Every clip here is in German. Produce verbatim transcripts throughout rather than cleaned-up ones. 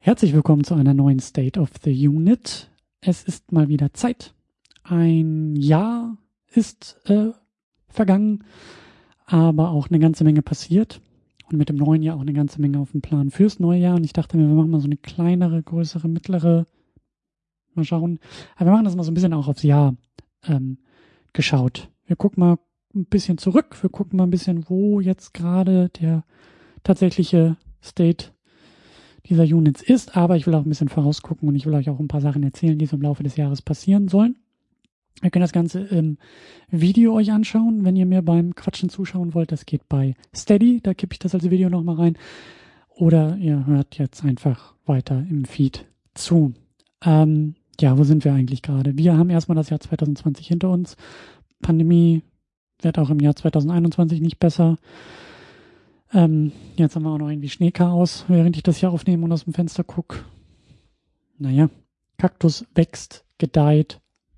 Herzlich willkommen zu einer neuen State of the Unit. Es ist mal wieder Zeit. Ein Jahr ist äh, vergangen, aber auch eine ganze Menge passiert. Und mit dem neuen Jahr auch eine ganze Menge auf dem Plan fürs neue Jahr. Und ich dachte mir, wir machen mal so eine kleinere, größere, mittlere, mal schauen. Aber wir machen das mal so ein bisschen auch aufs Jahr ähm, geschaut. Wir gucken mal ein bisschen zurück. Wir gucken mal ein bisschen, wo jetzt gerade der tatsächliche State dieser Units ist, aber ich will auch ein bisschen vorausgucken und ich will euch auch ein paar Sachen erzählen, die so im Laufe des Jahres passieren sollen. Ihr könnt das Ganze im Video euch anschauen, wenn ihr mir beim Quatschen zuschauen wollt. Das geht bei Steady, da kippe ich das als Video nochmal rein. Oder ihr hört jetzt einfach weiter im Feed zu. Ähm, ja, wo sind wir eigentlich gerade? Wir haben erstmal das Jahr zwanzig zwanzig hinter uns. Pandemie wird auch im Jahr zwanzig einundzwanzig nicht besser. Ähm, jetzt haben wir auch noch irgendwie Schneechaos, während ich das hier aufnehme und aus dem Fenster gucke. Naja, Kaktus wächst, gedeiht,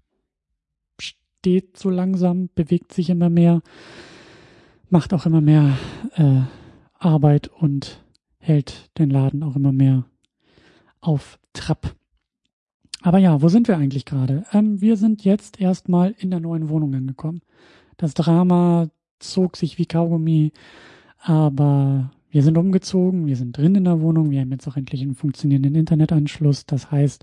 steht so langsam, bewegt sich immer mehr, macht auch immer mehr äh, Arbeit und hält den Laden auch immer mehr auf Trab. Aber ja, wo sind wir eigentlich gerade? Ähm, wir sind jetzt erstmal in der neuen Wohnung angekommen. Das Drama zog sich wie Kaugummi. Aber wir sind umgezogen, wir sind drin in der Wohnung, wir haben jetzt auch endlich einen funktionierenden Internetanschluss. Das heißt,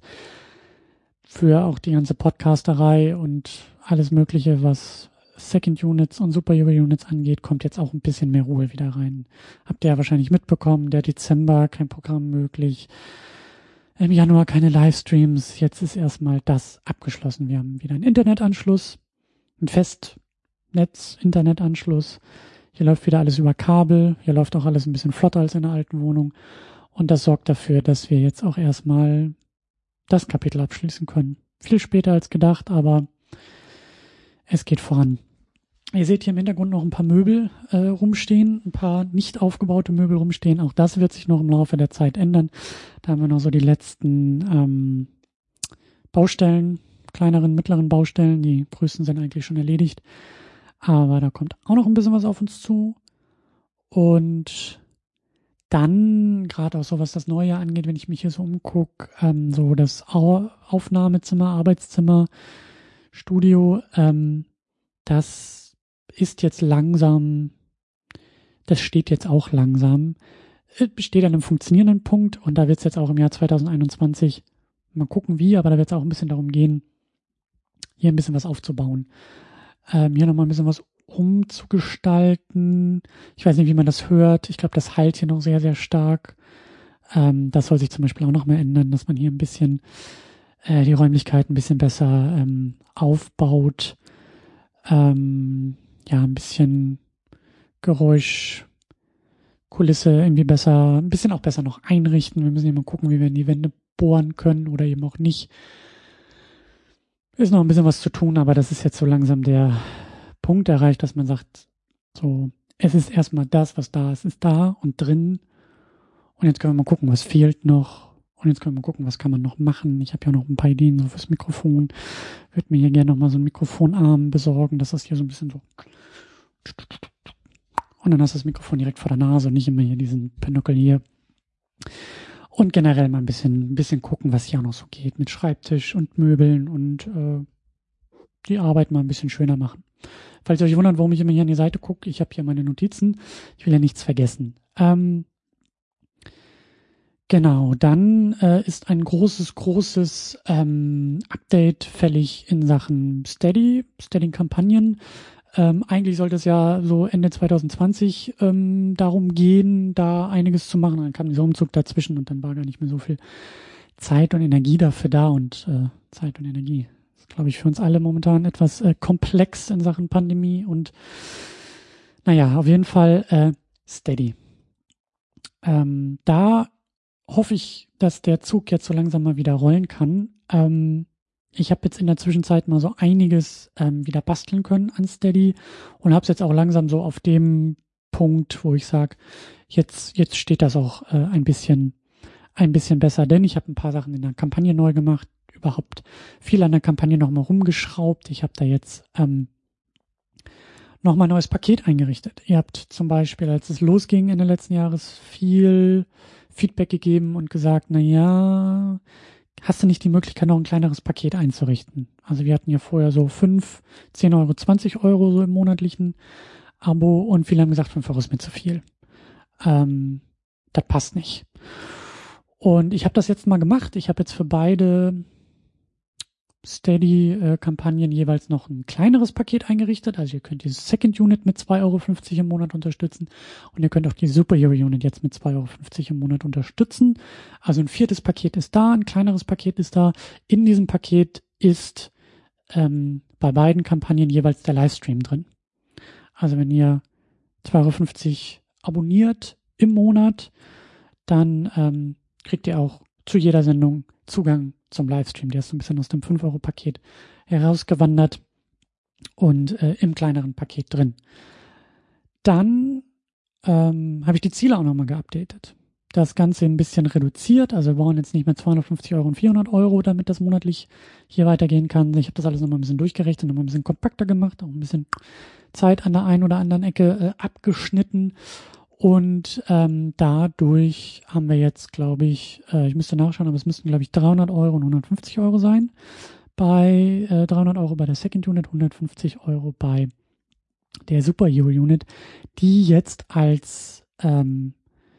für auch die ganze Podcasterei und alles Mögliche, was Second Units und Super User Units angeht, kommt jetzt auch ein bisschen mehr Ruhe wieder rein. Habt ihr ja wahrscheinlich mitbekommen, der Dezember, kein Programm möglich. Im Januar keine Livestreams. Jetzt ist erstmal das abgeschlossen. Wir haben wieder einen Internetanschluss, einen Festnetz-Internetanschluss. Hier läuft wieder alles über Kabel. Hier läuft auch alles ein bisschen flotter als in der alten Wohnung. Und das sorgt dafür, dass wir jetzt auch erstmal das Kapitel abschließen können. Viel später als gedacht, aber es geht voran. Ihr seht hier im Hintergrund noch ein paar Möbel äh, rumstehen, ein paar nicht aufgebaute Möbel rumstehen. Auch das wird sich noch im Laufe der Zeit ändern. Da haben wir noch so die letzten ähm, Baustellen, kleineren, mittleren Baustellen. Die größten sind eigentlich schon erledigt. Aber da kommt auch noch ein bisschen was auf uns zu. Und dann, gerade auch so was das neue Jahr angeht, wenn ich mich hier so umgucke, ähm, so das Au- Aufnahmezimmer, Arbeitszimmer, Studio, ähm, das ist jetzt langsam, das steht jetzt auch langsam, es steht an einem funktionierenden Punkt und da wird es jetzt auch im Jahr zwanzig einundzwanzig, mal gucken wie, aber da wird es auch ein bisschen darum gehen, hier ein bisschen was aufzubauen. Ähm, hier nochmal ein bisschen was umzugestalten. Ich weiß nicht, wie man das hört. Ich glaube, das heilt hier noch sehr, sehr stark. Ähm, das soll sich zum Beispiel auch noch mehr ändern, dass man hier ein bisschen äh, die Räumlichkeiten ein bisschen besser ähm, aufbaut. Ähm, ja, ein bisschen Geräuschkulisse irgendwie besser, ein bisschen auch besser noch einrichten. Wir müssen hier mal gucken, wie wir in die Wände bohren können oder eben auch nicht. Ist noch ein bisschen was zu tun, aber das ist jetzt so langsam der Punkt erreicht, dass man sagt, so, es ist erstmal das, was da ist, ist da und drin. Und jetzt können wir mal gucken, was fehlt noch. Und jetzt können wir mal gucken, was kann man noch machen. Ich habe ja noch ein paar Ideen so fürs Mikrofon. Würde mir hier gerne nochmal so einen Mikrofonarm besorgen, dass das hier so ein bisschen so. Und dann hast du das Mikrofon direkt vor der Nase und nicht immer hier diesen Pinockel hier. Und generell mal ein bisschen, ein bisschen gucken, was hier auch noch so geht mit Schreibtisch und Möbeln und äh, die Arbeit mal ein bisschen schöner machen. Falls ihr euch wundert, warum ich immer hier an die Seite gucke, ich habe hier meine Notizen. Ich will ja nichts vergessen. Ähm, genau, dann äh, ist ein großes, großes ähm, Update fällig in Sachen Steady, Steady-Kampagnen. Ähm, eigentlich sollte es ja so Ende zwanzig zwanzig ähm, darum gehen, da einiges zu machen. Dann kam dieser Umzug dazwischen und dann war gar nicht mehr so viel Zeit und Energie dafür da. Und äh, Zeit und Energie ist, glaube ich, für uns alle momentan etwas äh, komplex in Sachen Pandemie. Und naja, auf jeden Fall äh, Steady. Ähm, da hoffe ich, dass der Zug jetzt so langsam mal wieder rollen kann. Ähm, Ich habe jetzt in der Zwischenzeit mal so einiges ähm, wieder basteln können an Steady und habe es jetzt auch langsam so auf dem Punkt, wo ich sage, jetzt jetzt steht das auch äh, ein bisschen ein bisschen besser, denn ich habe ein paar Sachen in der Kampagne neu gemacht, überhaupt viel an der Kampagne nochmal rumgeschraubt. Ich habe da jetzt ähm, nochmal ein neues Paket eingerichtet. Ihr habt zum Beispiel, als es losging Ende letzten Jahres, viel Feedback gegeben und gesagt, na ja, hast du nicht die Möglichkeit, noch ein kleineres Paket einzurichten? Also wir hatten ja vorher so fünf, zehn Euro, zwanzig Euro so im monatlichen Abo und viele haben gesagt, fünf Euro ist mir zu viel. Ähm, das passt nicht. Und ich habe das jetzt mal gemacht. Ich habe jetzt für beide Steady-Kampagnen jeweils noch ein kleineres Paket eingerichtet. Also ihr könnt dieses Second Unit mit zwei Euro fünfzig im Monat unterstützen und ihr könnt auch die Superhero Unit jetzt mit zwei Euro fünfzig im Monat unterstützen. Also ein viertes Paket ist da, ein kleineres Paket ist da. In diesem Paket ist ähm, bei beiden Kampagnen jeweils der Livestream drin. Also wenn ihr zwei Euro fünfzig abonniert im Monat, dann ähm, kriegt ihr auch zu jeder Sendung Zugang zum Livestream. Der ist so ein bisschen aus dem fünf Euro Paket herausgewandert und äh, im kleineren Paket drin. Dann ähm, habe ich die Ziele auch nochmal geupdatet. Das Ganze ein bisschen reduziert. Also wir brauchen jetzt nicht mehr zweihundertfünfzig Euro und vierhundert Euro, damit das monatlich hier weitergehen kann. Ich habe das alles nochmal ein bisschen durchgerechnet, nochmal ein bisschen kompakter gemacht, auch ein bisschen Zeit an der einen oder anderen Ecke äh, abgeschnitten. Und ähm, dadurch haben wir jetzt, glaube ich, äh, ich müsste nachschauen, aber es müssten, glaube ich, dreihundert Euro und hundertfünfzig Euro sein. Bei äh, dreihundert Euro bei der Second Unit, hundertfünfzig Euro bei der Superhero Unit, die jetzt als ähm,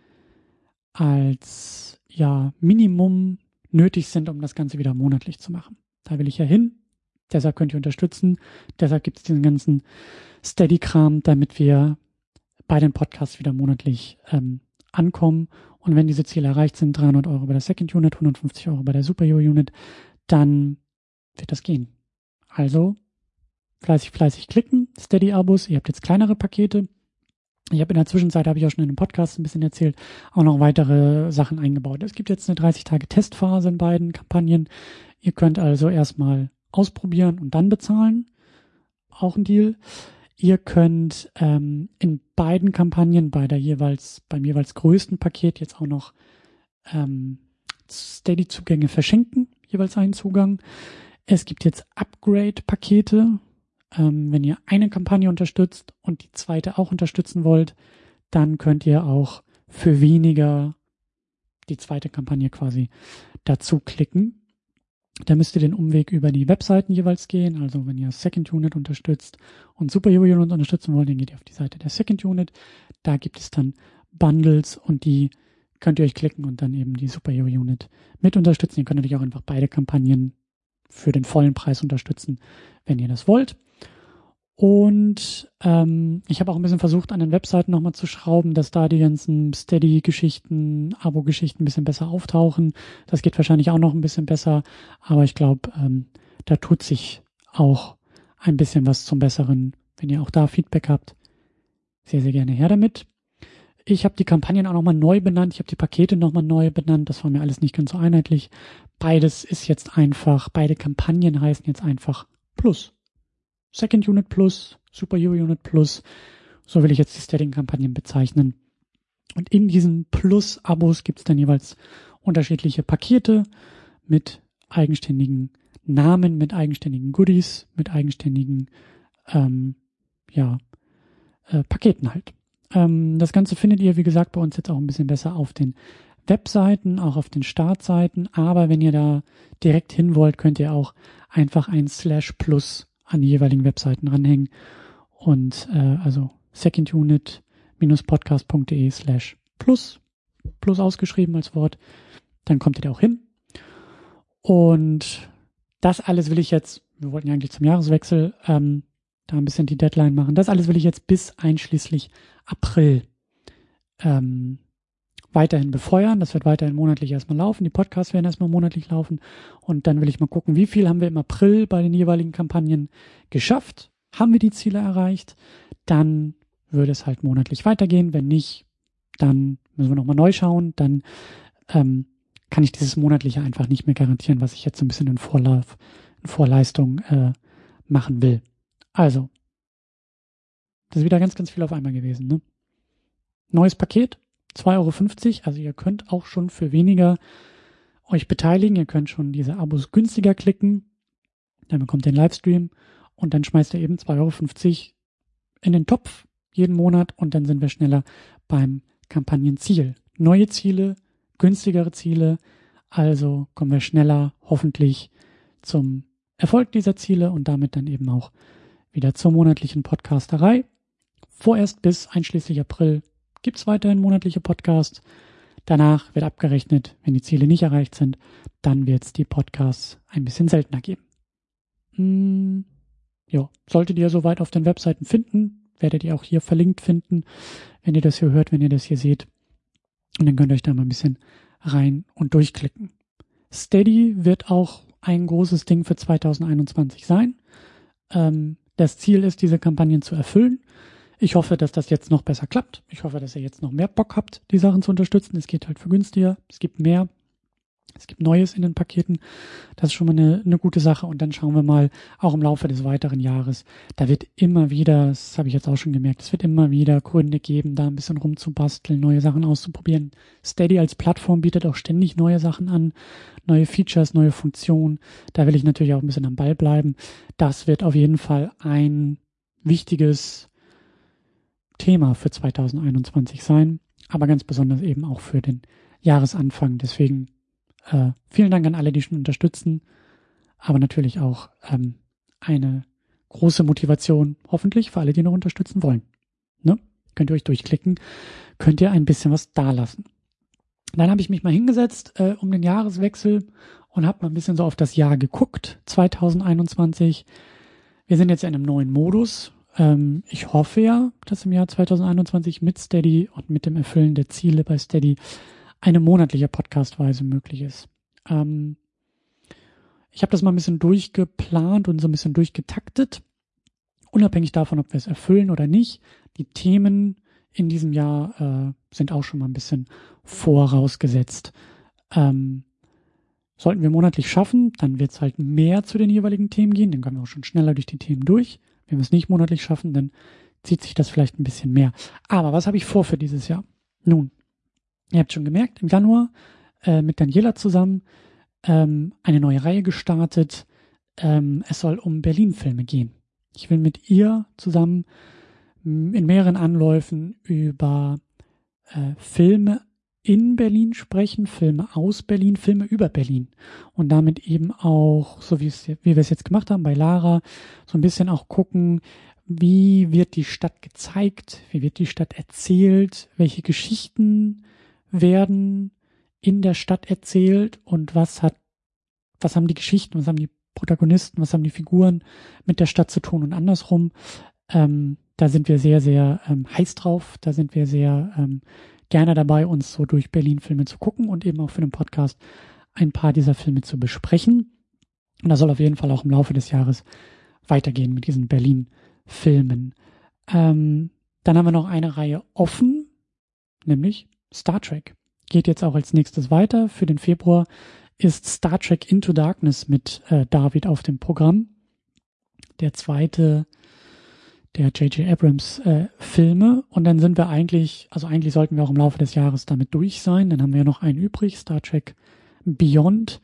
als ja Minimum nötig sind, um das Ganze wieder monatlich zu machen. Da will ich ja hin. Deshalb könnt ihr unterstützen. Deshalb gibt es diesen ganzen Steady-Kram, damit wir bei den Podcasts wieder monatlich ähm, ankommen. Und wenn diese Ziele erreicht sind, dreihundert Euro bei der Second Unit, hundertfünfzig Euro bei der Superhero Unit, dann wird das gehen. Also fleißig, fleißig klicken, Steady-Abos. Ihr habt jetzt kleinere Pakete. Ich habe in der Zwischenzeit, habe ich auch schon in dem Podcast ein bisschen erzählt, auch noch weitere Sachen eingebaut. Es gibt jetzt eine dreißig Tage Testphase in beiden Kampagnen. Ihr könnt also erstmal ausprobieren und dann bezahlen. Auch ein Deal. Ihr könnt ähm, in beiden Kampagnen bei der jeweils, beim jeweils größten Paket jetzt auch noch ähm, Steady-Zugänge verschenken, jeweils einen Zugang. Es gibt jetzt Upgrade-Pakete. Ähm, wenn ihr eine Kampagne unterstützt und die zweite auch unterstützen wollt, dann könnt ihr auch für weniger die zweite Kampagne quasi dazu klicken. Da müsst ihr den Umweg über die Webseiten jeweils gehen. Also wenn ihr Second Unit unterstützt und Superhero Unit unterstützen wollt, dann geht ihr auf die Seite der Second Unit. Da gibt es dann Bundles und die könnt ihr euch klicken und dann eben die Superhero Unit mit unterstützen. Ihr könnt natürlich auch einfach beide Kampagnen für den vollen Preis unterstützen, wenn ihr das wollt. Und ähm, ich habe auch ein bisschen versucht, an den Webseiten nochmal zu schrauben, dass da die ganzen Steady-Geschichten, Abo-Geschichten ein bisschen besser auftauchen. Das geht wahrscheinlich auch noch ein bisschen besser, aber ich glaube, ähm, da tut sich auch ein bisschen was zum Besseren. Wenn ihr auch da Feedback habt, sehr, sehr gerne her damit. Ich habe die Kampagnen auch nochmal neu benannt. Ich habe die Pakete nochmal neu benannt. Das war mir alles nicht ganz so einheitlich. Beides ist jetzt einfach, beide Kampagnen heißen jetzt einfach Plus. Second Unit Plus, Superhero Unit Plus, so will ich jetzt die Steady-Kampagnen bezeichnen. Und in diesen Plus-Abos gibt es dann jeweils unterschiedliche Pakete mit eigenständigen Namen, mit eigenständigen Goodies, mit eigenständigen ähm, ja, äh, Paketen halt. Ähm, das Ganze findet ihr, wie gesagt, bei uns jetzt auch ein bisschen besser auf den Webseiten, auch auf den Startseiten. Aber wenn ihr da direkt hin wollt, könnt ihr auch einfach ein Slash Plus an die jeweiligen Webseiten ranhängen und äh, also secondunit-podcast.de slash plus plus ausgeschrieben als Wort, dann kommt ihr da auch hin. Und das alles will ich jetzt, wir wollten ja eigentlich zum Jahreswechsel ähm, da ein bisschen die Deadline machen, das alles will ich jetzt bis einschließlich April ähm, weiterhin befeuern. Das wird weiterhin monatlich erstmal laufen. Die Podcasts werden erstmal monatlich laufen. Und dann will ich mal gucken, wie viel haben wir im April bei den jeweiligen Kampagnen geschafft? Haben wir die Ziele erreicht? Dann würde es halt monatlich weitergehen. Wenn nicht, dann müssen wir nochmal neu schauen. Dann ähm, kann ich dieses monatliche einfach nicht mehr garantieren, was ich jetzt so ein bisschen in Vorlauf, in Vorleistung äh, machen will. Also, das ist wieder ganz, ganz viel auf einmal gewesen, ne? Neues Paket. zwei Euro fünfzig, also ihr könnt auch schon für weniger euch beteiligen. Ihr könnt schon diese Abos günstiger klicken. Dann bekommt ihr den Livestream und dann schmeißt ihr eben zwei Euro fünfzig in den Topf jeden Monat und dann sind wir schneller beim Kampagnenziel. Neue Ziele, günstigere Ziele, also kommen wir schneller hoffentlich zum Erfolg dieser Ziele und damit dann eben auch wieder zur monatlichen Podcasterei. Vorerst bis einschließlich April gibt es weiterhin monatliche Podcasts. Danach wird abgerechnet, wenn die Ziele nicht erreicht sind, dann wird es die Podcasts ein bisschen seltener geben. Hm, ja, solltet ihr soweit auf den Webseiten finden, werdet ihr auch hier verlinkt finden, wenn ihr das hier hört, wenn ihr das hier seht. Und dann könnt ihr euch da mal ein bisschen rein und durchklicken. Steady wird auch ein großes Ding für zwanzig einundzwanzig sein. Ähm, das Ziel ist, diese Kampagnen zu erfüllen. Ich hoffe, dass das jetzt noch besser klappt. Ich hoffe, dass ihr jetzt noch mehr Bock habt, die Sachen zu unterstützen. Es geht halt für günstiger. Es gibt mehr. Es gibt Neues in den Paketen. Das ist schon mal eine, eine gute Sache. Und dann schauen wir mal, auch im Laufe des weiteren Jahres, da wird immer wieder, das habe ich jetzt auch schon gemerkt, es wird immer wieder Gründe geben, da ein bisschen rumzubasteln, neue Sachen auszuprobieren. Steady als Plattform bietet auch ständig neue Sachen an, neue Features, neue Funktionen. Da will ich natürlich auch ein bisschen am Ball bleiben. Das wird auf jeden Fall ein wichtiges Thema für zwanzig einundzwanzig sein, aber ganz besonders eben auch für den Jahresanfang. Deswegen äh, vielen Dank an alle, die schon unterstützen, aber natürlich auch ähm, eine große Motivation, hoffentlich für alle, die noch unterstützen wollen. Ne? Könnt ihr euch durchklicken, könnt ihr ein bisschen was dalassen. Dann habe ich mich mal hingesetzt äh, um den Jahreswechsel und habe mal ein bisschen so auf das Jahr geguckt, zwanzig einundzwanzig. Wir sind jetzt in einem neuen Modus. Ähm, ich hoffe ja, dass im Jahr zwanzig einundzwanzig mit Steady und mit dem Erfüllen der Ziele bei Steady eine monatliche Podcastweise möglich ist. Ähm, ich habe das mal ein bisschen durchgeplant und so ein bisschen durchgetaktet, unabhängig davon, ob wir es erfüllen oder nicht. Die Themen in diesem Jahr äh, sind auch schon mal ein bisschen vorausgesetzt. Ähm, sollten wir monatlich schaffen, dann wird es halt mehr zu den jeweiligen Themen gehen, dann können wir auch schon schneller durch die Themen durch. Wenn wir es nicht monatlich schaffen, dann zieht sich das vielleicht ein bisschen mehr. Aber was habe ich vor für dieses Jahr? Nun, ihr habt schon gemerkt, im Januar äh, mit Daniela zusammen ähm, eine neue Reihe gestartet. Ähm, es soll um Berlin-Filme gehen. Ich will mit ihr zusammen m, in mehreren Anläufen über äh, Filme in Berlin sprechen, Filme aus Berlin, Filme über Berlin. Und damit eben auch, so wie, es, wie wir es jetzt gemacht haben bei Lara, so ein bisschen auch gucken, wie wird die Stadt gezeigt, wie wird die Stadt erzählt, welche Geschichten werden in der Stadt erzählt und was hat, was haben die Geschichten, was haben die Protagonisten, was haben die Figuren mit der Stadt zu tun und andersrum. Ähm, da sind wir sehr, sehr ähm, heiß drauf, da sind wir sehr ähm, gerne dabei, uns so durch Berlin-Filme zu gucken und eben auch für den Podcast ein paar dieser Filme zu besprechen. Und das soll auf jeden Fall auch im Laufe des Jahres weitergehen mit diesen Berlin-Filmen. Ähm, dann haben wir noch eine Reihe offen, nämlich Star Trek. Geht jetzt auch als nächstes weiter. Für den Februar ist Star Trek Into Darkness mit äh, David auf dem Programm. Der zweite der J J Abrams äh, Filme. Und dann sind wir eigentlich, also eigentlich sollten wir auch im Laufe des Jahres damit durch sein. Dann haben wir noch einen übrig, Star Trek Beyond.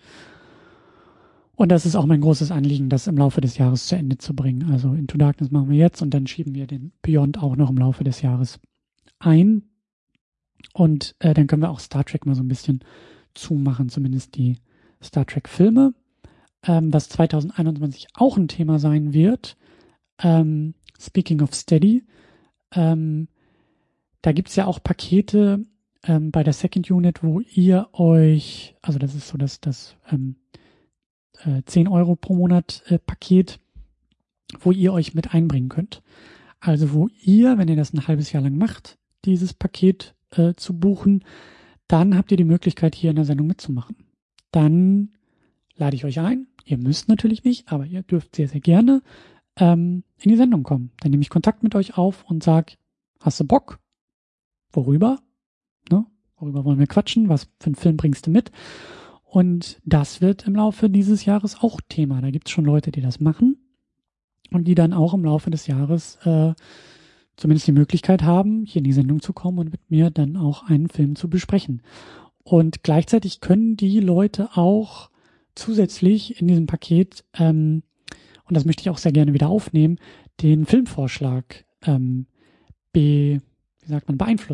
Und das ist auch mein großes Anliegen, das im Laufe des Jahres zu Ende zu bringen. Also Into Darkness machen wir jetzt und dann schieben wir den Beyond auch noch im Laufe des Jahres ein. Und äh, dann können wir auch Star Trek mal so ein bisschen zumachen, zumindest die Star Trek Filme. Ähm, was zwanzig einundzwanzig auch ein Thema sein wird, ähm, Speaking of Steady, ähm, da gibt's ja auch Pakete ähm, bei der Second Unit, wo ihr euch, also das ist so das, das ähm, äh, zehn Euro pro Monat äh, Paket, wo ihr euch mit einbringen könnt. Also wo ihr, wenn ihr das ein halbes Jahr lang macht, dieses Paket äh, zu buchen, dann habt ihr die Möglichkeit, hier in der Sendung mitzumachen. Dann lade ich euch ein. Ihr müsst natürlich nicht, aber ihr dürft sehr, sehr gerne ähm, in die Sendung kommen. Dann nehme ich Kontakt mit euch auf und sage, hast du Bock? Worüber? Ne? Worüber wollen wir quatschen? Was für einen Film bringst du mit? Und das wird im Laufe dieses Jahres auch Thema. Da gibt es schon Leute, die das machen und die dann auch im Laufe des Jahres äh, zumindest die Möglichkeit haben, hier in die Sendung zu kommen und mit mir dann auch einen Film zu besprechen. Und gleichzeitig können die Leute auch zusätzlich in diesem Paket, ähm, und das möchte ich auch sehr gerne wieder aufnehmen, den Filmvorschlag ähm, be, wie sagt man, beeinflussen.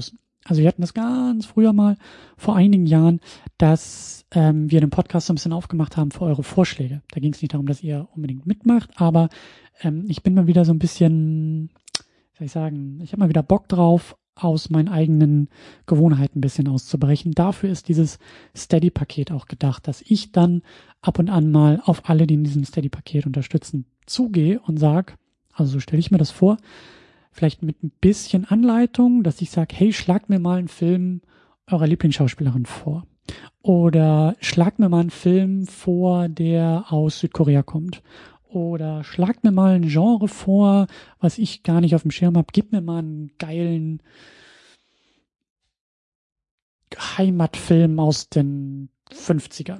Also wir hatten das ganz früher mal, vor einigen Jahren, dass ähm, wir den Podcast so ein bisschen aufgemacht haben für eure Vorschläge. Da ging es nicht darum, dass ihr unbedingt mitmacht, aber ähm, ich bin mal wieder so ein bisschen, wie soll ich sagen, ich habe mal wieder Bock drauf, aus meinen eigenen Gewohnheiten ein bisschen auszubrechen. Dafür ist dieses Steady-Paket auch gedacht, dass ich dann ab und an mal auf alle, die in diesem Steady-Paket unterstützen, zugehe und sage, also so stelle ich mir das vor, vielleicht mit ein bisschen Anleitung, dass ich sage, hey, schlagt mir mal einen Film eurer Lieblingsschauspielerin vor. Oder schlagt mir mal einen Film vor, der aus Südkorea kommt. Oder schlagt mir mal ein Genre vor, was ich gar nicht auf dem Schirm habe. Gebt mir mal einen geilen Heimatfilm aus den fünfzigern.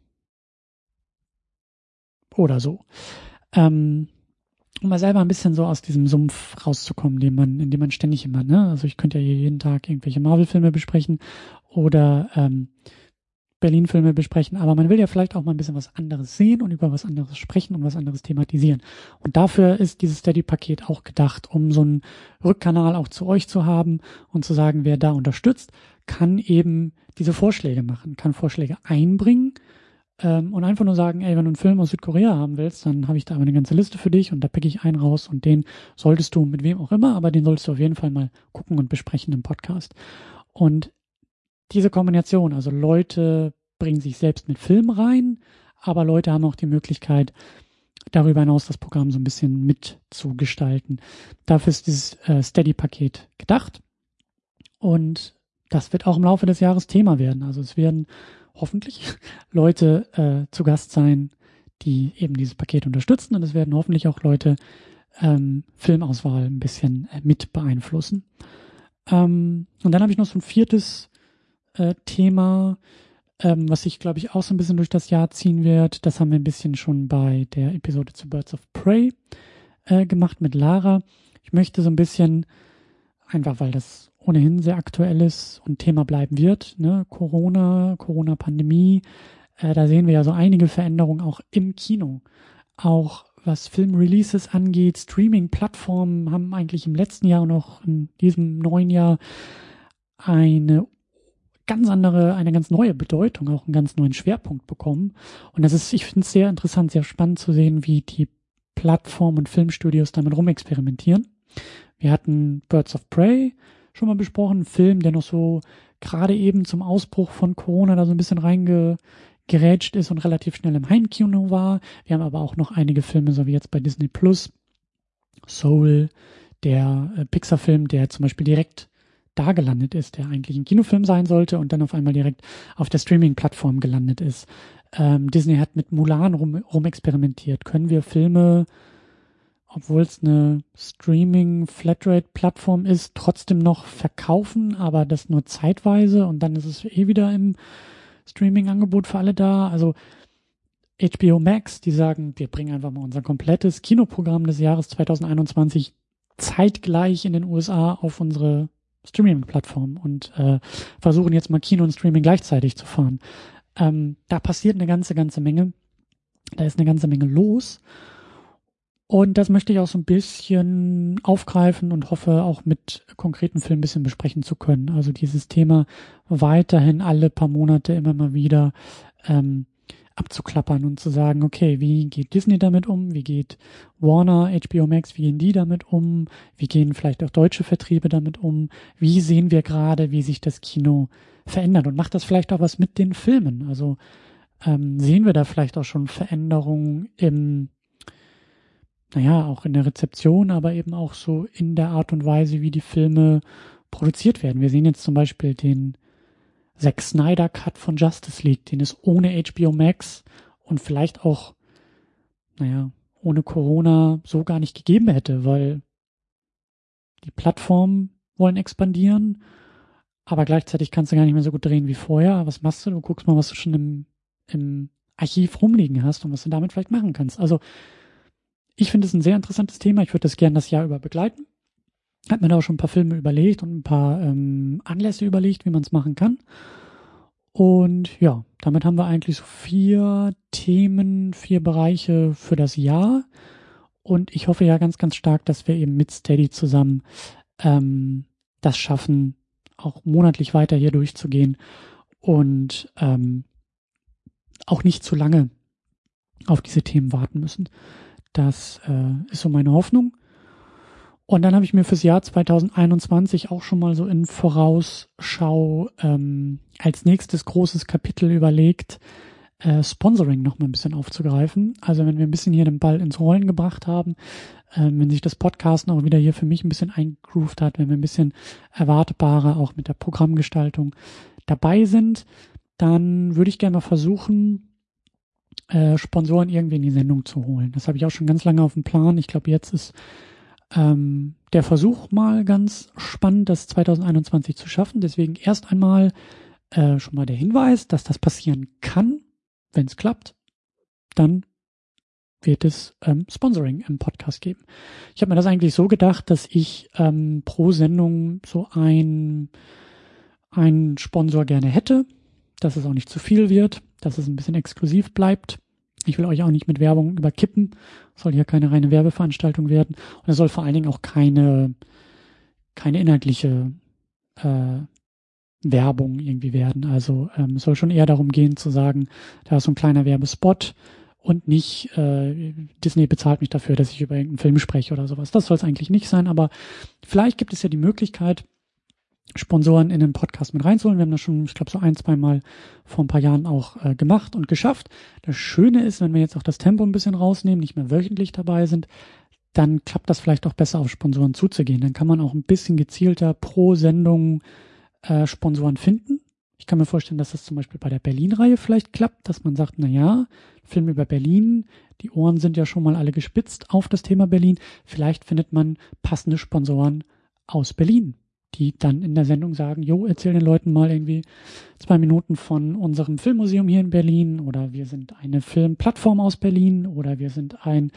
Oder so. Ähm, um mal selber ein bisschen so aus diesem Sumpf rauszukommen, den man, in dem man ständig immer, ne? Also ich könnte ja jeden Tag irgendwelche Marvel-Filme besprechen oder ähm, Berlin-Filme besprechen, aber man will ja vielleicht auch mal ein bisschen was anderes sehen und über was anderes sprechen und was anderes thematisieren. Und dafür ist dieses Steady-Paket auch gedacht, um so einen Rückkanal auch zu euch zu haben und zu sagen, wer da unterstützt, kann eben diese Vorschläge machen, kann Vorschläge einbringen ähm, und einfach nur sagen, ey, wenn du einen Film aus Südkorea haben willst, dann habe ich da aber eine ganze Liste für dich und da picke ich einen raus und den solltest du mit wem auch immer, aber den solltest du auf jeden Fall mal gucken und besprechen im Podcast. Und diese Kombination, also Leute bringen sich selbst mit Film rein, aber Leute haben auch die Möglichkeit, darüber hinaus das Programm so ein bisschen mitzugestalten. Dafür ist dieses äh, Steady-Paket gedacht und das wird auch im Laufe des Jahres Thema werden. Also es werden hoffentlich Leute äh, zu Gast sein, die eben dieses Paket unterstützen und es werden hoffentlich auch Leute ähm, Filmauswahl ein bisschen äh, mit beeinflussen. Ähm, und dann habe ich noch so ein viertes Äh, Thema, ähm, was sich, glaube ich, auch so ein bisschen durch das Jahr ziehen wird. Das haben wir ein bisschen schon bei der Episode zu Birds of Prey äh, gemacht mit Lara. Ich möchte so ein bisschen, einfach weil das ohnehin sehr aktuell ist und Thema bleiben wird, ne? Corona, Corona-Pandemie, äh, da sehen wir ja so einige Veränderungen auch im Kino. Auch was Filmreleases angeht, Streaming-Plattformen haben eigentlich im letzten Jahr und auch in diesem neuen Jahr eine ganz andere, eine ganz neue Bedeutung, auch einen ganz neuen Schwerpunkt bekommen. Und das ist, ich finde es sehr interessant, sehr spannend zu sehen, wie die Plattformen und Filmstudios damit rumexperimentieren. Wir hatten Birds of Prey schon mal besprochen, einen Film, der noch so gerade eben zum Ausbruch von Corona da so ein bisschen reingerätscht ist und relativ schnell im Heimkino war. Wir haben aber auch noch einige Filme, so wie jetzt bei Disney Plus, Soul, der äh, Pixar-Film, der zum Beispiel direkt da gelandet ist, der eigentlich ein Kinofilm sein sollte und dann auf einmal direkt auf der Streaming-Plattform gelandet ist. Ähm, Disney hat mit Mulan rum, rumexperimentiert. Können wir Filme, obwohl es eine Streaming-Flatrate-Plattform ist, trotzdem noch verkaufen, aber das nur zeitweise und dann ist es eh wieder im Streaming-Angebot für alle da. Also H B O Max, die sagen, wir bringen einfach mal unser komplettes Kinoprogramm des Jahres zwanzig einundzwanzig zeitgleich in den U S A auf unsere Streaming-Plattform und äh, versuchen jetzt mal Kino und Streaming gleichzeitig zu fahren. Ähm, da passiert eine ganze, ganze Menge. Da ist eine ganze Menge los. Und das möchte ich auch so ein bisschen aufgreifen und hoffe auch mit konkreten Filmen ein bisschen besprechen zu können. Also dieses Thema weiterhin alle paar Monate immer mal wieder ähm, abzuklappern und zu sagen, okay, wie geht Disney damit um? Wie geht Warner, H B O Max, wie gehen die damit um? Wie gehen vielleicht auch deutsche Vertriebe damit um? Wie sehen wir gerade, wie sich das Kino verändert? Und macht das vielleicht auch was mit den Filmen? Also ähm, sehen wir da vielleicht auch schon Veränderungen im, naja, auch in der Rezeption, aber eben auch so in der Art und Weise, wie die Filme produziert werden. Wir sehen jetzt zum Beispiel den Zack Snyder Cut von Justice League, den es ohne H B O Max und vielleicht auch, naja, ohne Corona so gar nicht gegeben hätte, weil die Plattformen wollen expandieren, aber gleichzeitig kannst du gar nicht mehr so gut drehen wie vorher. Was machst du? Du guckst mal, was du schon im, im Archiv rumliegen hast und was du damit vielleicht machen kannst. Also ich finde es ein sehr interessantes Thema. Ich würde das gerne das Jahr über begleiten. Hat mir da auch schon ein paar Filme überlegt und ein paar ähm, Anlässe überlegt, wie man es machen kann. Und ja, damit haben wir eigentlich so vier Themen, vier Bereiche für das Jahr. Und ich hoffe ja ganz, ganz stark, dass wir eben mit Steady zusammen ähm, das schaffen, auch monatlich weiter hier durchzugehen und ähm, auch nicht zu lange auf diese Themen warten müssen. Das äh, ist so meine Hoffnung. Und dann habe ich mir fürs Jahr zwanzig einundzwanzig auch schon mal so in Vorausschau ähm, als nächstes großes Kapitel überlegt, äh, Sponsoring noch mal ein bisschen aufzugreifen. Also wenn wir ein bisschen hier den Ball ins Rollen gebracht haben, ähm, wenn sich das Podcasten auch wieder hier für mich ein bisschen eingegroovt hat, wenn wir ein bisschen erwartbarer auch mit der Programmgestaltung dabei sind, dann würde ich gerne mal versuchen, äh, Sponsoren irgendwie in die Sendung zu holen. Das habe ich auch schon ganz lange auf dem Plan. Ich glaube, jetzt ist ähm, der Versuch mal ganz spannend, das zwanzig einundzwanzig zu schaffen. Deswegen erst einmal äh, schon mal der Hinweis, dass das passieren kann, wenn es klappt. Dann wird es ähm, Sponsoring im Podcast geben. Ich habe mir das eigentlich so gedacht, dass ich ähm, pro Sendung so ein einen Sponsor gerne hätte, dass es auch nicht zu viel wird, dass es ein bisschen exklusiv bleibt. Ich will euch auch nicht mit Werbung überkippen. Es soll hier keine reine Werbeveranstaltung werden. Und es soll vor allen Dingen auch keine, keine inhaltliche äh, Werbung irgendwie werden. Also ähm, es soll schon eher darum gehen zu sagen, da ist so ein kleiner Werbespot und nicht äh, Disney bezahlt mich dafür, dass ich über irgendeinen Film spreche oder sowas. Das soll es eigentlich nicht sein, aber vielleicht gibt es ja die Möglichkeit, Sponsoren in den Podcast mit reinzuholen. Wir haben das schon, ich glaube, so ein, zwei Mal vor ein paar Jahren auch äh, gemacht und geschafft. Das Schöne ist, wenn wir jetzt auch das Tempo ein bisschen rausnehmen, nicht mehr wöchentlich dabei sind, dann klappt das vielleicht auch besser, auf Sponsoren zuzugehen. Dann kann man auch ein bisschen gezielter pro Sendung äh, Sponsoren finden. Ich kann mir vorstellen, dass das zum Beispiel bei der Berlin-Reihe vielleicht klappt, dass man sagt, na ja, Film über Berlin, die Ohren sind ja schon mal alle gespitzt auf das Thema Berlin. Vielleicht findet man passende Sponsoren aus Berlin, die dann in der Sendung sagen, jo, erzähl den Leuten mal irgendwie zwei Minuten von unserem Filmmuseum hier in Berlin, oder wir sind eine Filmplattform aus Berlin, oder wir sind ein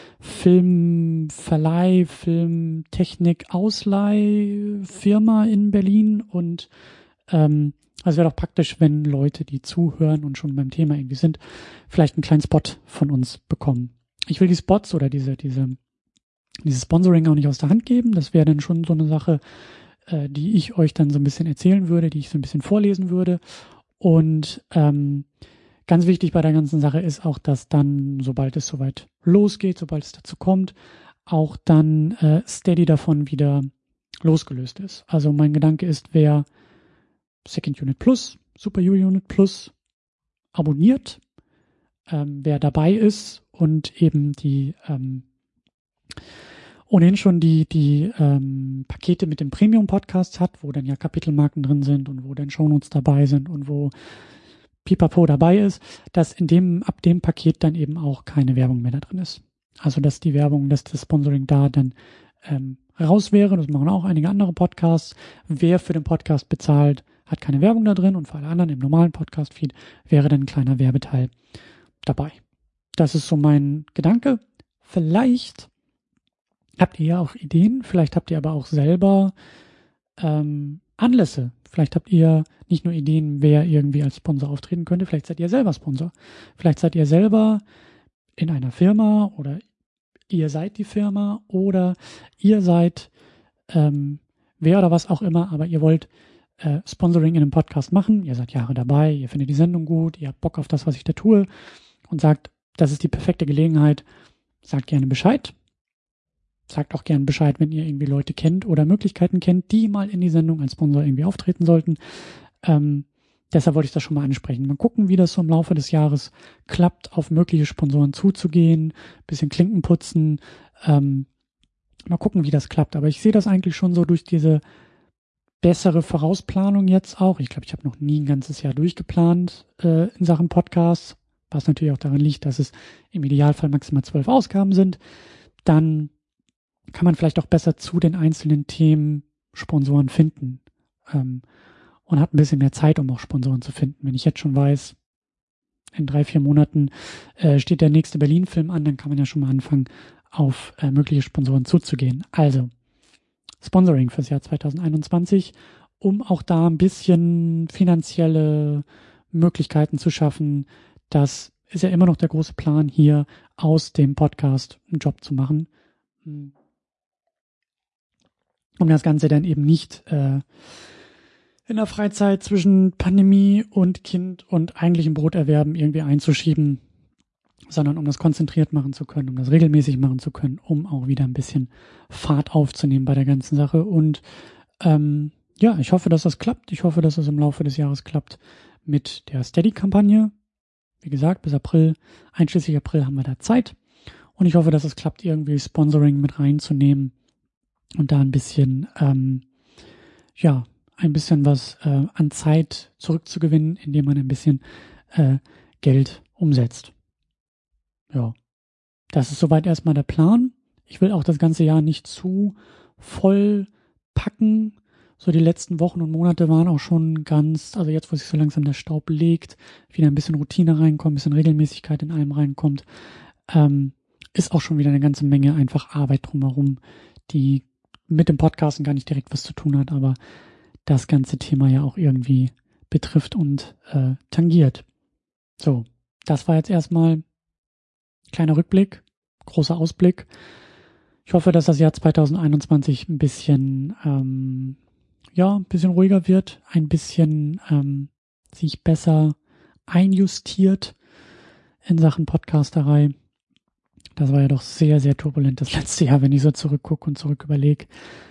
Filmverleih, Filmtechnik, Ausleihfirma in Berlin. Und ähm, also wäre doch praktisch, wenn Leute, die zuhören und schon beim Thema irgendwie sind, vielleicht einen kleinen Spot von uns bekommen. Ich will die Spots oder diese diese dieses Sponsoring auch nicht aus der Hand geben. Das wäre dann schon so eine Sache, die ich euch dann so ein bisschen erzählen würde, die ich so ein bisschen vorlesen würde. Und ähm, ganz wichtig bei der ganzen Sache ist auch, dass dann, sobald es soweit losgeht, sobald es dazu kommt, auch dann äh, Steady davon wieder losgelöst ist. Also mein Gedanke ist, wer Second Unit Plus, Super U-Unit Plus abonniert, ähm, wer dabei ist und eben die ähm, ohnehin schon die die ähm, Pakete mit dem Premium-Podcast hat, wo dann ja Kapitelmarken drin sind und wo dann Shownotes dabei sind und wo Pipapo dabei ist, dass in dem ab dem Paket dann eben auch keine Werbung mehr da drin ist. Also dass die Werbung, dass das Sponsoring da dann ähm, raus wäre. Das machen auch einige andere Podcasts. Wer für den Podcast bezahlt, hat keine Werbung da drin, und für alle anderen im normalen Podcast-Feed wäre dann ein kleiner Werbeteil dabei. Das ist so mein Gedanke. Vielleicht habt ihr ja auch Ideen, vielleicht habt ihr aber auch selber ähm, Anlässe. Vielleicht habt ihr nicht nur Ideen, wer irgendwie als Sponsor auftreten könnte, vielleicht seid ihr selber Sponsor. Vielleicht seid ihr selber in einer Firma, oder ihr seid die Firma, oder ihr seid ähm, wer oder was auch immer, aber ihr wollt äh, Sponsoring in einem Podcast machen. Ihr seid Jahre dabei, ihr findet die Sendung gut, ihr habt Bock auf das, was ich da tue, und sagt, das ist die perfekte Gelegenheit. Sagt gerne Bescheid. Sagt auch gerne Bescheid, wenn ihr irgendwie Leute kennt oder Möglichkeiten kennt, die mal in die Sendung als Sponsor irgendwie auftreten sollten. Ähm, deshalb wollte ich das schon mal ansprechen. Mal gucken, wie das so im Laufe des Jahres klappt, auf mögliche Sponsoren zuzugehen, bisschen Klinken putzen. Ähm, mal gucken, wie das klappt. Aber ich sehe das eigentlich schon so durch diese bessere Vorausplanung jetzt auch. Ich glaube, ich habe noch nie ein ganzes Jahr durchgeplant äh, in Sachen Podcasts, was natürlich auch daran liegt, dass es im Idealfall maximal zwölf Ausgaben sind. Dann kann man vielleicht auch besser zu den einzelnen Themen Sponsoren finden ähm, und hat ein bisschen mehr Zeit, um auch Sponsoren zu finden. Wenn ich jetzt schon weiß, in drei, vier Monaten äh, steht der nächste Berlin-Film an, dann kann man ja schon mal anfangen, auf äh, mögliche Sponsoren zuzugehen. Also Sponsoring fürs Jahr zwanzig einundzwanzig, um auch da ein bisschen finanzielle Möglichkeiten zu schaffen. Das ist ja immer noch der große Plan, hier aus dem Podcast einen Job zu machen, um das Ganze dann eben nicht äh, in der Freizeit zwischen Pandemie und Kind und eigentlichem Broterwerben irgendwie einzuschieben, sondern um das konzentriert machen zu können, um das regelmäßig machen zu können, um auch wieder ein bisschen Fahrt aufzunehmen bei der ganzen Sache. Und ähm, ja, ich hoffe, dass das klappt. Ich hoffe, dass es im Laufe des Jahres klappt mit der Steady-Kampagne. Wie gesagt, bis April, einschließlich April haben wir da Zeit. Und ich hoffe, dass es klappt, irgendwie Sponsoring mit reinzunehmen und da ein bisschen, ähm, ja, ein bisschen was äh, an Zeit zurückzugewinnen, indem man ein bisschen äh, Geld umsetzt. Ja, das ist soweit erstmal der Plan. Ich will auch das ganze Jahr nicht zu voll packen. So die letzten Wochen und Monate waren auch schon ganz, also jetzt, wo sich so langsam der Staub legt, wieder ein bisschen Routine reinkommt, ein bisschen Regelmäßigkeit in allem reinkommt, ähm, ist auch schon wieder eine ganze Menge einfach Arbeit drumherum, die mit dem Podcasten gar nicht direkt was zu tun hat, aber das ganze Thema ja auch irgendwie betrifft und äh, tangiert. So, das war jetzt erstmal kleiner Rückblick, großer Ausblick. Ich hoffe, dass das Jahr zwanzig einundzwanzig ein bisschen, ähm, ja, ein bisschen ruhiger wird, ein bisschen ähm, sich besser einjustiert in Sachen Podcasterei. Das war ja doch sehr, sehr turbulent das letzte Jahr, wenn ich so zurückgucke und zurück überlege.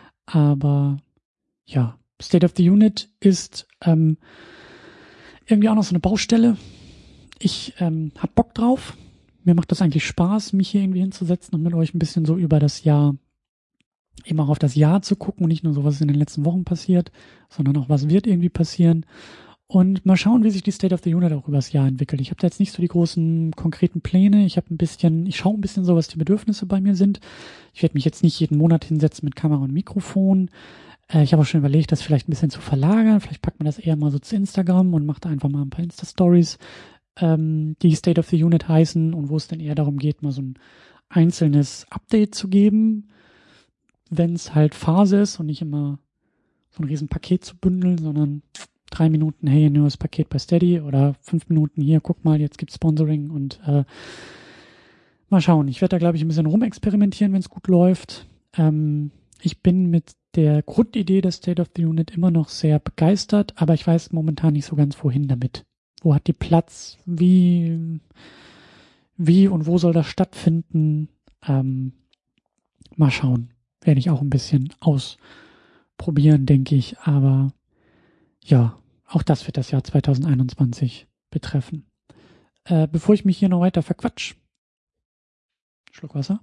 Aber ja, State of the Unit ist ähm, irgendwie auch noch so eine Baustelle. Ich ähm, hab Bock drauf. Mir macht das eigentlich Spaß, mich hier irgendwie hinzusetzen und mit euch ein bisschen so über das Jahr, eben auch auf das Jahr zu gucken und nicht nur so, was in den letzten Wochen passiert, sondern auch, was wird irgendwie passieren. Und mal schauen, wie sich die State of the Unit auch über das Jahr entwickelt. Ich habe da jetzt nicht so die großen konkreten Pläne. Ich habe ein bisschen, ich schaue ein bisschen so, was die Bedürfnisse bei mir sind. Ich werde mich jetzt nicht jeden Monat hinsetzen mit Kamera und Mikrofon. Äh, ich habe auch schon überlegt, das vielleicht ein bisschen zu verlagern. Vielleicht packt man das eher mal so zu Instagram und macht da einfach mal ein paar Insta-Stories, ähm, die State of the Unit heißen und wo es dann eher darum geht, mal so ein einzelnes Update zu geben, wenn es halt Phase ist und nicht immer so ein riesen Paket zu bündeln, sondern drei Minuten, hey, neues Paket bei Steady oder fünf Minuten hier, guck mal, jetzt gibt's Sponsoring und äh, mal schauen. Ich werde da, glaube ich, ein bisschen rumexperimentieren, wenn es gut läuft. Ähm, ich bin mit der Grundidee der State of the Unit immer noch sehr begeistert, aber ich weiß momentan nicht so ganz, wohin damit. Wo hat die Platz? Wie, wie und wo soll das stattfinden? Ähm, mal schauen. Werde ich auch ein bisschen ausprobieren, denke ich. Aber ja, auch das wird das Jahr zwanzig einundzwanzig betreffen. Äh, bevor ich mich hier noch weiter verquatsch, Schluck Wasser.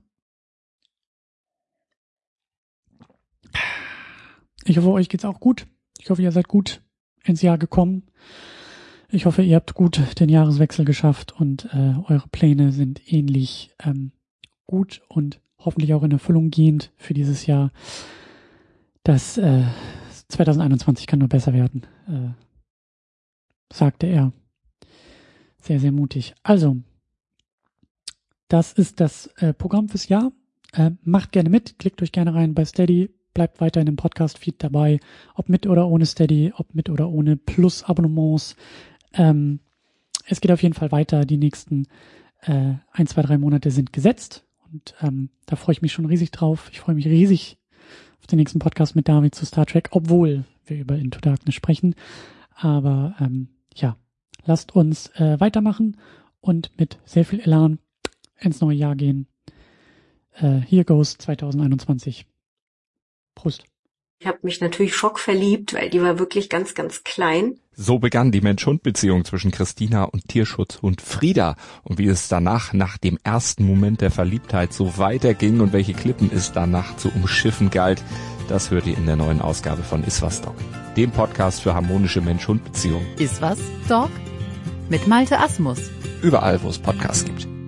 Ich hoffe, euch geht's auch gut. Ich hoffe, ihr seid gut ins Jahr gekommen. Ich hoffe, ihr habt gut den Jahreswechsel geschafft und äh, eure Pläne sind ähnlich ähm, gut und hoffentlich auch in Erfüllung gehend für dieses Jahr. Das äh, zwanzig einundzwanzig kann nur besser werden, äh, sagte er. Sehr, sehr mutig. Also, das ist das äh, Programm fürs Jahr. Äh, macht gerne mit, klickt euch gerne rein bei Steady, bleibt weiter in dem Podcast-Feed dabei, ob mit oder ohne Steady, ob mit oder ohne Plus-Abonnements. Ähm, es geht auf jeden Fall weiter. Die nächsten äh, ein, zwei, drei Monate sind gesetzt und ähm, da freue ich mich schon riesig drauf. Ich freue mich riesig auf den nächsten Podcast mit David zu Star Trek, obwohl wir über Into Darkness sprechen. Aber ähm, ja, lasst uns äh, weitermachen und mit sehr viel Elan ins neue Jahr gehen. Äh, here goes zwanzig einundzwanzig. Prost. Ich habe mich natürlich schockverliebt, weil die war wirklich ganz, ganz klein. So begann die Mensch-Hund-Beziehung zwischen Christina und Tierschutzhund Frieda. Und wie es danach, nach dem ersten Moment der Verliebtheit, so weiterging und welche Klippen es danach zu umschiffen galt, das hört ihr in der neuen Ausgabe von Iswas Dog, dem Podcast für harmonische Mensch-Hund-Beziehungen. Iswas Dog? Mit Malte Asmus. Überall, wo es Podcasts gibt.